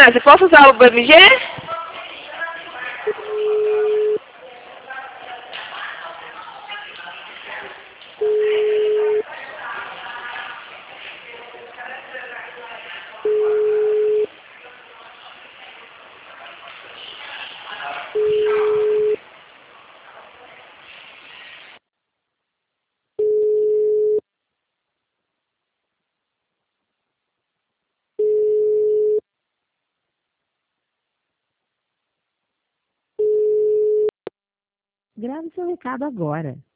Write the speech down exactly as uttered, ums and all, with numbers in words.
você posso usar o B M G? Grave seu recado agora.